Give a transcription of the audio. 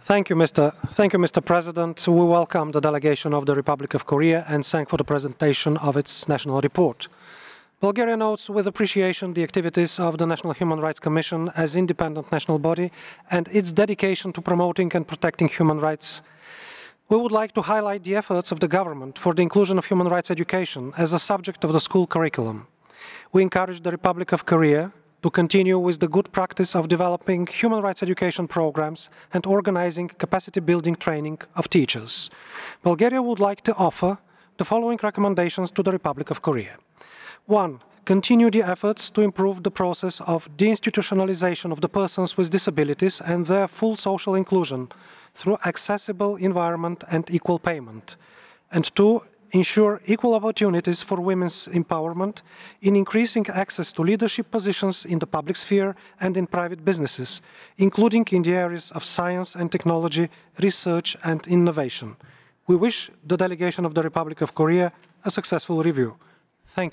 Mr. President. We welcome the delegation of the Republic of Korea and thank for the presentation of its national report. Bulgaria notes with appreciation the activities of the National Human Rights Commission as independent national body and its dedication to promoting and protecting human rights. We would like to highlight the efforts of the government for the inclusion of human rights education as a subject of the school curriculum. We encourage the Republic of Korea to continue with the good practice of developing human rights education programs and organizing capacity building training of teachers. Bulgaria would like to offer the following recommendations to the Republic of Korea. 1. Continue the efforts to improve the process of deinstitutionalization of the persons with disabilities and their full social inclusion through accessible environment and equal payment. And 2. Ensure equal opportunities for women's empowerment in increasing access to leadership positions in the public sphere and in private businesses, including in the areas of science and technology, research and innovation. We wish the delegation of the Republic of Korea a successful review.